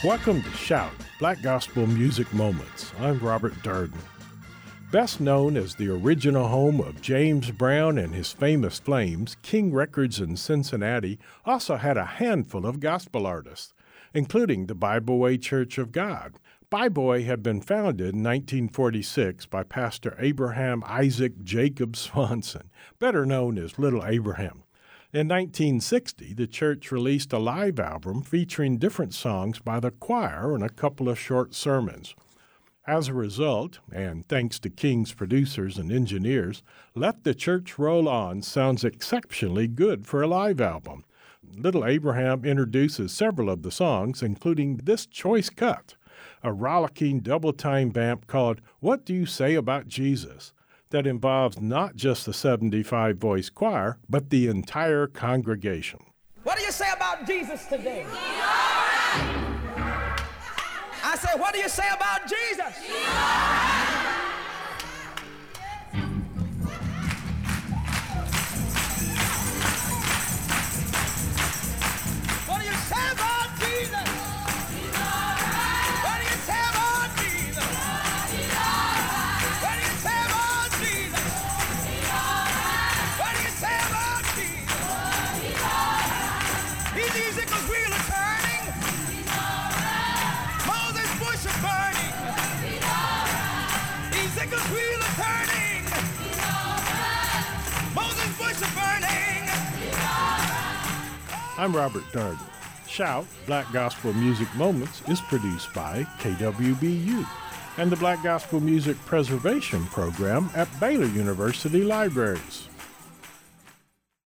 Welcome to Shout, Black Gospel Music Moments. I'm Robert Darden. Best known as the original home of James Brown and his famous Flames, King Records in Cincinnati also had a handful of gospel artists, including the Bible Way Church of God. Bible Way had been founded in 1946 by Pastor Abraham Isaac Jacob Swanson, better known as Little Abraham. In 1960, the church released a live album featuring different songs by the choir and a couple of short sermons. As a result, and thanks to King's producers and engineers, Let the Church Roll On sounds exceptionally good for a live album. Little Abraham introduces several of the songs, including this choice cut, a rollicking double-time bamp called What Do You Say About Jesus? That involves not just the 75-voice choir, but the entire congregation. What do you say about Jesus today? I said, what do you say about Jesus? What do you say about Jesus? What do you say about Jesus? What do you say about Jesus? What do you say about Jesus? He's easy because wheel is turning. Moses bush is burning. Ezekiel's wheel is turning. Moses bush is burning. I'm Robert Darden. Shout, Black Gospel Music Moments is produced by KWBU and the Black Gospel Music Preservation Program at Baylor University Libraries.